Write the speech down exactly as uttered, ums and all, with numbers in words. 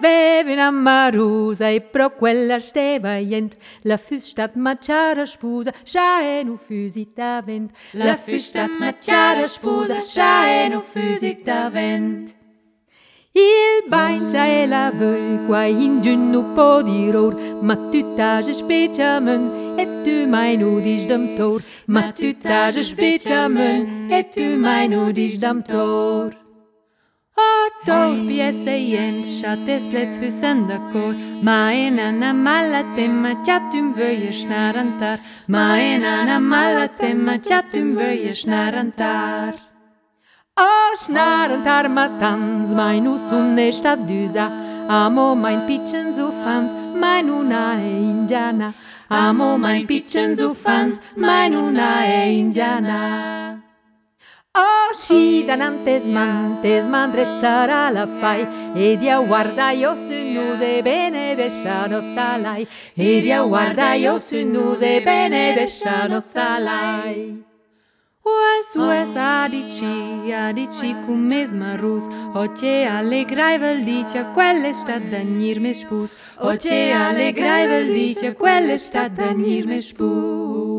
veven a marusa e pro quella steva ient, la fustat macciara spusa, scia e nu fusita vent, la fustat macciara spusa, scia e nu fusita vent. Il baingia e la völ, qua in giunno po di ror, ma tu tage speciamen, e tu mai nu dis dam tor, ma tu tage speciamen, e tu mai nu dis dam tor. O tor piese jent, chattes plets husen d'accord, ma en anna malla temma, tjatum vöje snarantar, ma en anna malla temma, tjatum vöje snarantar. O snarantar matans, mai nu sunne stadusa, amo mein pitchen so fans, mai nu nae indiana, amo mein pitchen so fans, mai nu nae indiana. O scidanantes mantes mandrezzara la fai, ed io guarda io su nuse bene desciano salai, ed io guarda io su nuse bene desciano salai. Ues, ues, adici, adici cum mesma rus, oce allegrai vel dice, quelle sta d'agnir me spus, oce allegrai vel dice, quelle sta d'agnir me spus.